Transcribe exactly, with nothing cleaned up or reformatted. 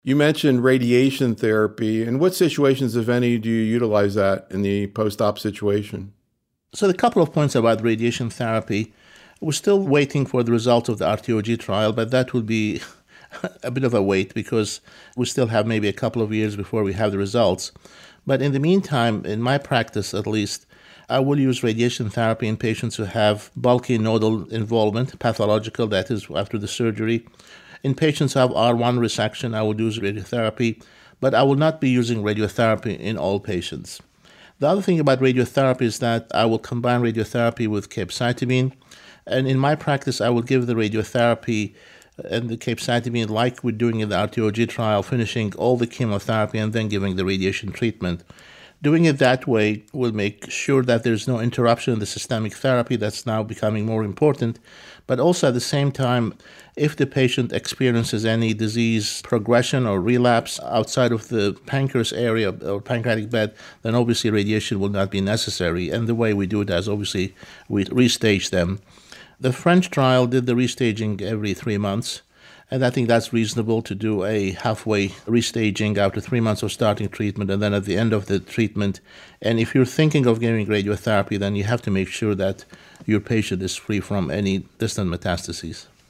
You mentioned radiation therapy. In what situations, if any, do you utilize that in the post-op situation? So a couple of points about radiation therapy. We're still waiting for the results of the R T O G trial, but that will be a bit of a wait because we still have maybe a couple of years before we have the results. But in the meantime, in my practice at least, I will use radiation therapy in patients who have bulky nodal involvement, pathological, that is after the surgery. In patients who have R one resection, I will use radiotherapy, but I will not be using radiotherapy in all patients. The other thing about radiotherapy is that I will combine radiotherapy with capecitabine, and in my practice, I will give the radiotherapy and the capecitabine like we're doing in the R T O G trial, finishing all the chemotherapy and then giving the radiation treatment. Doing it that way will make sure that there's no interruption in the systemic therapy that's now becoming more important, but also at the same time, if the patient experiences any disease progression or relapse outside of the pancreas area or pancreatic bed, then obviously radiation will not be necessary. And the way we do it is obviously we restage them. The French trial did the restaging every three months. And I think that's reasonable to do a halfway restaging after three months of starting treatment and then at the end of the treatment. And if you're thinking of giving radiotherapy, then you have to make sure that your patient is free from any distant metastases.